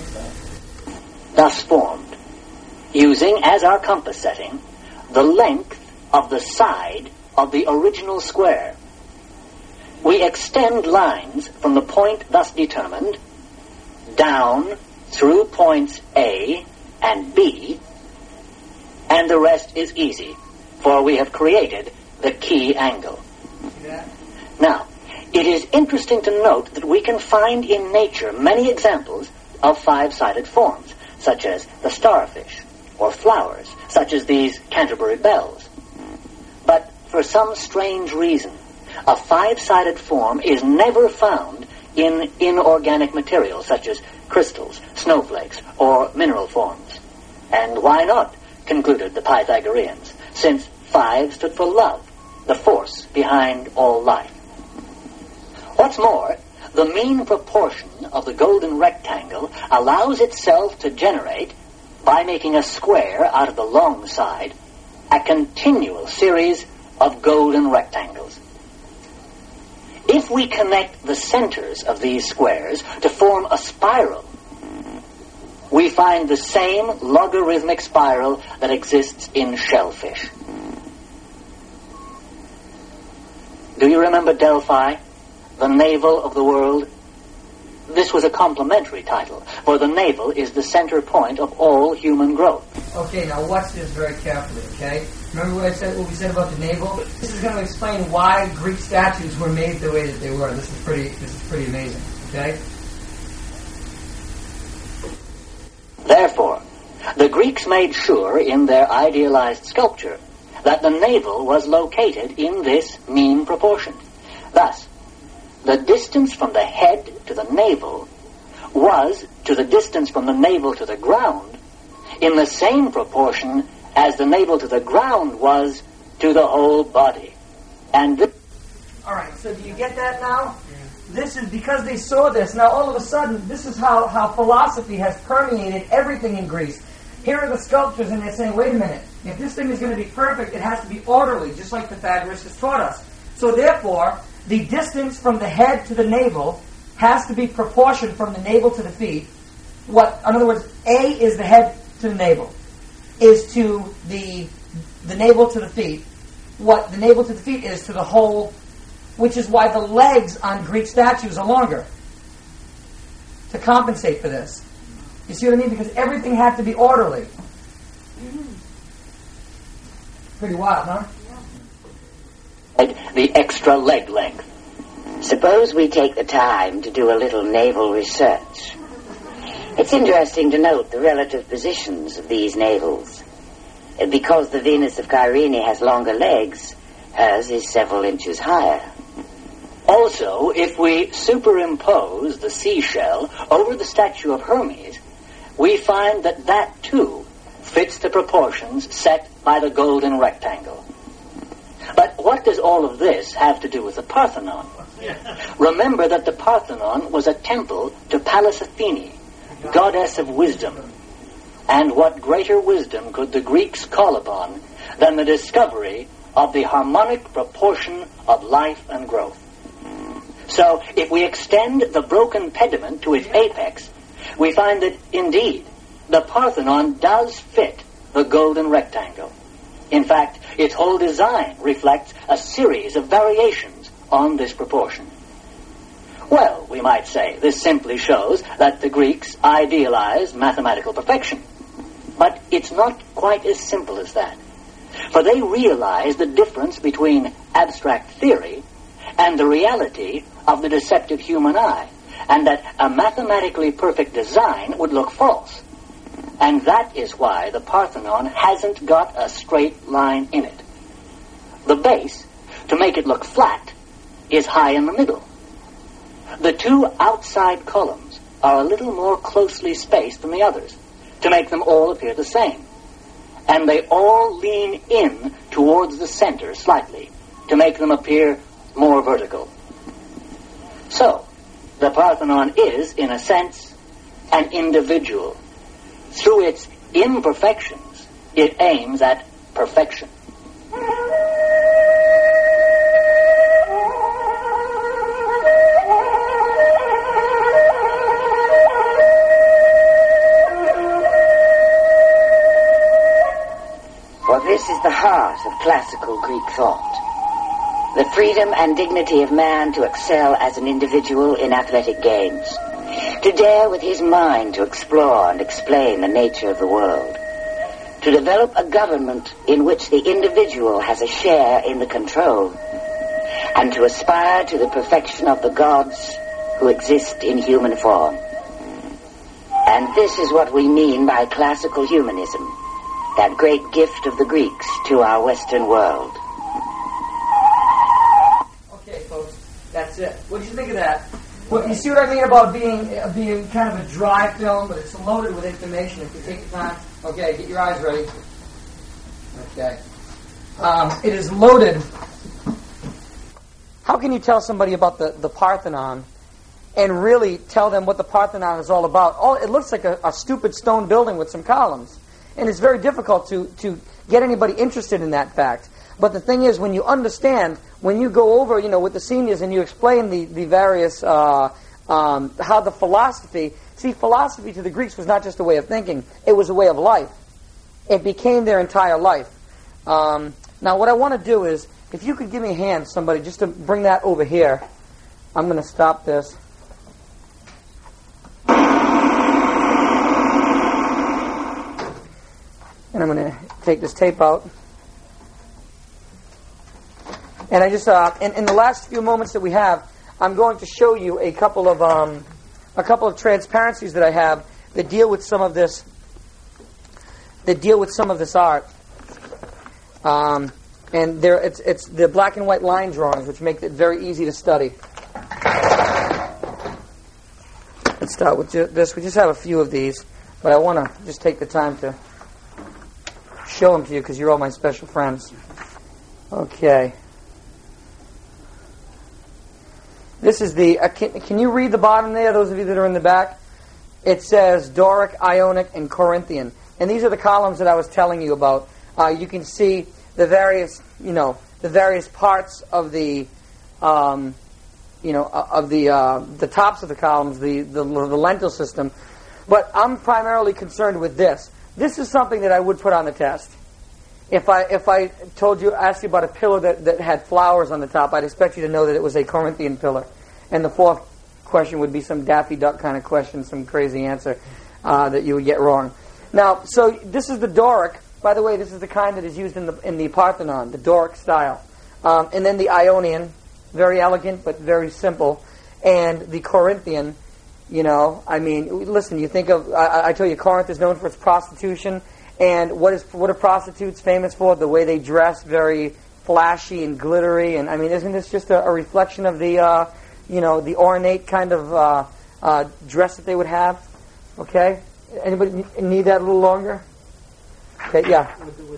Thus formed, using as our compass setting the length of the side of the original square. We extend lines from the point thus determined down through points A and B, and the rest is easy, for we have created the key angle. Now, it is interesting to note that we can find in nature many examples of five-sided forms, such as the starfish, or flowers, such as these Canterbury bells. But for some strange reason, a five-sided form is never found in inorganic materials, such as crystals, snowflakes, or mineral forms. And why not, concluded the Pythagoreans, since 5 stood for love, the force behind all life. What's more, the mean proportion of the golden rectangle allows itself to generate, by making a square out of the long side, a continual series of golden rectangles. If we connect the centers of these squares to form a spiral, we find the same logarithmic spiral that exists in shellfish. Do you remember Delphi, the navel of the world? This was a complimentary title, for the navel is the center point of all human growth. Okay, now watch this very carefully, okay? Remember what we said about the navel? This is going to explain why Greek statues were made the way that they were. This is pretty amazing, okay? Therefore, the Greeks made sure in their idealized sculpture that the navel was located in this mean proportion. Thus, the distance from the head to the navel was to the distance from the navel to the ground in the same proportion as the navel to the ground was to the whole body. And all right, so do you get that now? This is because they saw this. Now, all of a sudden, this is how philosophy has permeated everything in Greece. Here are the sculptors, and they're saying, wait a minute, if this thing is going to be perfect, it has to be orderly, just like Pythagoras has taught us. So therefore, the distance from the head to the navel has to be proportioned from the navel to the feet. In other words, A is the head to the navel, is to the navel to the feet. What the navel to the feet is to the whole, which is why the legs on Greek statues are longer, to compensate for this. You see what I mean? Because everything had to be orderly. Pretty wild, huh? The extra leg length. Suppose we take the time to do a little naval research. It's interesting to note the relative positions of these navels. Because the Venus of Cyrene has longer legs, hers is several inches higher. Also, if we superimpose the seashell over the statue of Hermes, we find that that too fits the proportions set by the golden rectangle. But what does all of this have to do with the Parthenon? Remember that the Parthenon was a temple to Pallas Athene, goddess of wisdom. And what greater wisdom could the Greeks call upon than the discovery of the harmonic proportion of life and growth? So, if we extend the broken pediment to its apex, we find that, indeed, the Parthenon does fit the golden rectangle. In fact, its whole design reflects a series of variations on this proportion. Well, we might say, this simply shows that the Greeks idealized mathematical perfection. But it's not quite as simple as that. For they realized the difference between abstract theory and the reality of the deceptive human eye, and that a mathematically perfect design would look false. And that is why the Parthenon hasn't got a straight line in it. The base, to make it look flat, is high in the middle. The two outside columns are a little more closely spaced than the others, to make them all appear the same. And they all lean in towards the center slightly, to make them appear more vertical. So, the Parthenon is, in a sense, an individual. Through its imperfections, it aims at perfection. For this is the heart of classical Greek thought. The freedom and dignity of man to excel as an individual in athletic games. To dare with his mind to explore and explain the nature of the world. To develop a government in which the individual has a share in the control. And to aspire to the perfection of the gods who exist in human form. And this is what we mean by classical humanism. That great gift of the Greeks to our Western world. Okay, folks, that's it. What did you think of that? Well, you see what I mean about being kind of a dry film, but it's loaded with information if you take the time. Okay, get your eyes ready. Okay. It is loaded. How can you tell somebody about the Parthenon and really tell them what the Parthenon is all about? Oh, it looks like a stupid stone building with some columns. And it's very difficult to get anybody interested in that fact. But the thing is, when you understand, when you go over, with the seniors and you explain the various, how the philosophy to the Greeks was not just a way of thinking, it was a way of life. It became their entire life. Now what I want to do is, if you could give me a hand, somebody, just to bring that over here. I'm going to stop this. And I'm going to take this tape out. And I just, in the last few moments that we have, I'm going to show you a couple of transparencies that I have that deal with some of this art. And it's the black and white line drawings, which make it very easy to study. Let's start with this. We just have a few of these, but I want to just take the time to show them to you because you're all my special friends. Okay. This is the... can you read the bottom there, those of you that are in the back? It says Doric, Ionic, and Corinthian. And these are the columns that I was telling you about. You can see the various, the various parts of the, the tops of the columns, the lentil system. But I'm primarily concerned with this. This is something that I would put on the test. If I asked you about a pillar that had flowers on the top, I'd expect you to know that it was a Corinthian pillar. And the fourth question would be some Daffy Duck kind of question, some crazy answer that you would get wrong. Now, so this is the Doric. By the way, this is the kind that is used in the Parthenon, the Doric style. And then the Ionian, very elegant but very simple. And the Corinthian, listen, you think of, I tell you, Corinth is known for its prostitution. And what are prostitutes famous for? The way they dress, very flashy and glittery. And isn't this just a reflection of the, the ornate kind of dress that they would have? Okay? Anybody need that a little longer? Okay, yeah.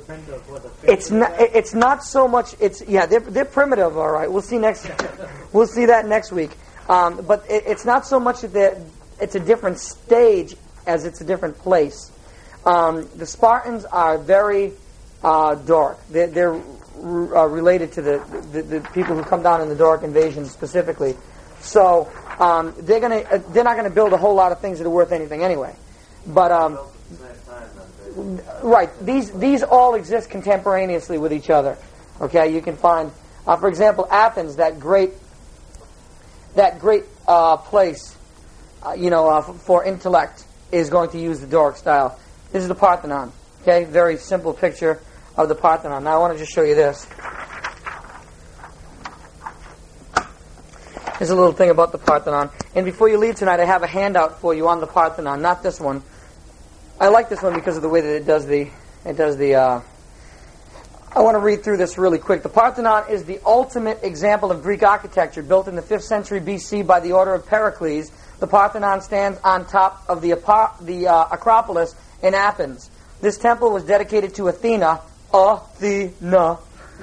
It's not so much. They're primitive. All right. We'll see We'll see that next week. But it's not so much that it's a different stage as it's a different place. The Spartans are very Doric. They're related to the people who come down in the Doric invasion specifically. So they're not gonna build a whole lot of things that are worth anything anyway. But right, these all exist contemporaneously with each other. Okay, you can find, for example, Athens, that great place, for intellect, is going to use the Doric style. This is the Parthenon. Okay, very simple picture of the Parthenon. Now I want to just show you this. Here's a little thing about the Parthenon. And before you leave tonight, I have a handout for you on the Parthenon. Not this one. I like this one because of the way that it does the I want to read through this really quick. The Parthenon is the ultimate example of Greek architecture, built in the 5th century BC by the order of Pericles. The Parthenon stands on top of the Acropolis in Athens. This temple was dedicated to Athena, the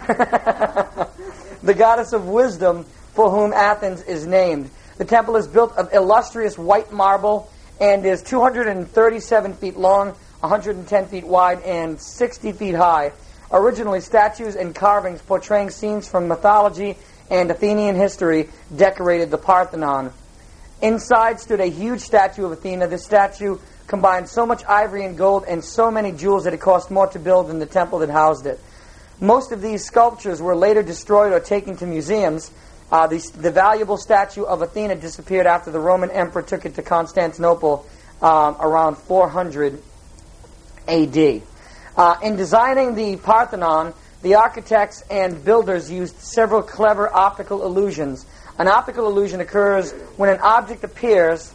goddess of wisdom, for whom Athens is named. The temple is built of illustrious white marble and is 237 feet long, 110 feet wide, and 60 feet high. Originally, statues and carvings portraying scenes from mythology and Athenian history decorated the Parthenon. Inside stood a huge statue of Athena. This statue combined so much ivory and gold and so many jewels that it cost more to build than the temple that housed it. Most of these sculptures were later destroyed or taken to museums. The valuable statue of Athena disappeared after the Roman emperor took it to Constantinople around 400 A.D. In designing the Parthenon, the architects and builders used several clever optical illusions. An optical illusion occurs when an object appears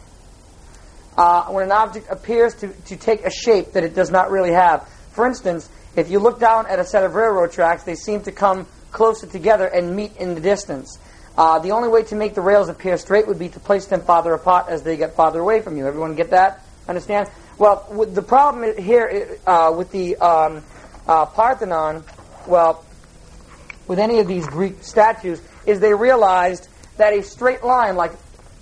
to take a shape that it does not really have. For instance, if you look down at a set of railroad tracks, they seem to come closer together and meet in the distance. The only way to make the rails appear straight would be to place them farther apart as they get farther away from you. Everyone get that? Understand? Well, the problem here with the Parthenon, well, with any of these Greek statues, is they realized that a straight line like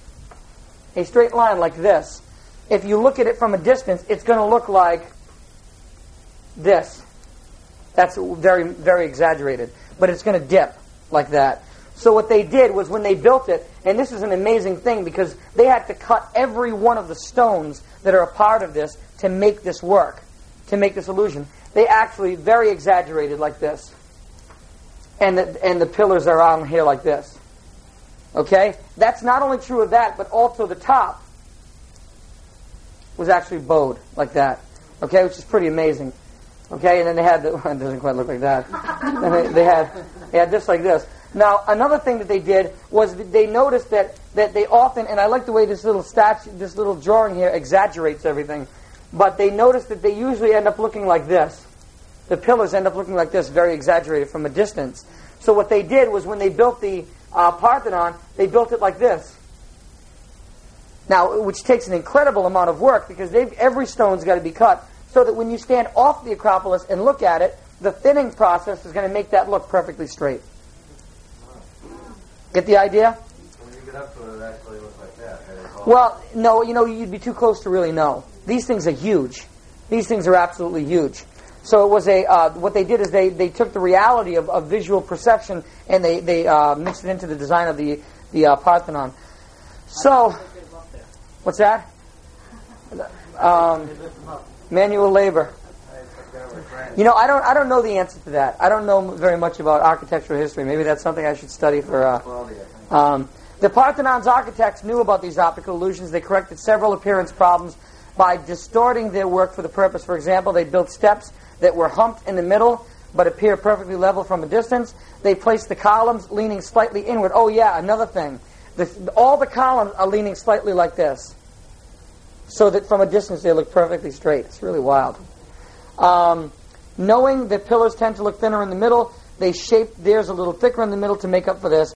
this, if you look at it from a distance, it's going to look like this. That's very, very exaggerated. But it's going to dip like that. So what they did was when they built it, and this is an amazing thing because they had to cut every one of the stones that are a part of this to make this work, to make this illusion. They actually very exaggerated like this. And the pillars are on here like this. Okay? That's not only true of that, but also the top was actually bowed like that. Okay? Which is pretty amazing. Okay? And then they had it doesn't quite look like that. And they had this like this. Now, another thing that they did was they noticed that they often, and I like the way this little drawing here exaggerates everything, but they noticed that they usually end up looking like this. The pillars end up looking like this, very exaggerated from a distance. So what they did was when they built the Parthenon, they built it like this. Now, which takes an incredible amount of work because every stone's got to be cut so that when you stand off the Acropolis and look at it, the thinning process is going to make that look perfectly straight. Get the idea? When you get up to it, it actually looks like that. Well, no, you'd be too close to really know. These things are huge. These things are absolutely huge. So it was what they did is they took the reality of visual perception and they mixed it into the design of the Parthenon. So, what's that? Manual labor. I don't know the answer to that. I don't know very much about architectural history. Maybe that's something I should study for. The Parthenon's architects knew about these optical illusions. They corrected several appearance problems by distorting their work for the purpose. For example, they built steps that were humped in the middle but appear perfectly level from a distance. They placed the columns leaning slightly inward. Oh yeah, another thing. All the columns are leaning slightly like this, so that from a distance they look perfectly straight. It's really wild. Knowing that pillars tend to look thinner in the middle, they shaped theirs a little thicker in the middle to make up for this.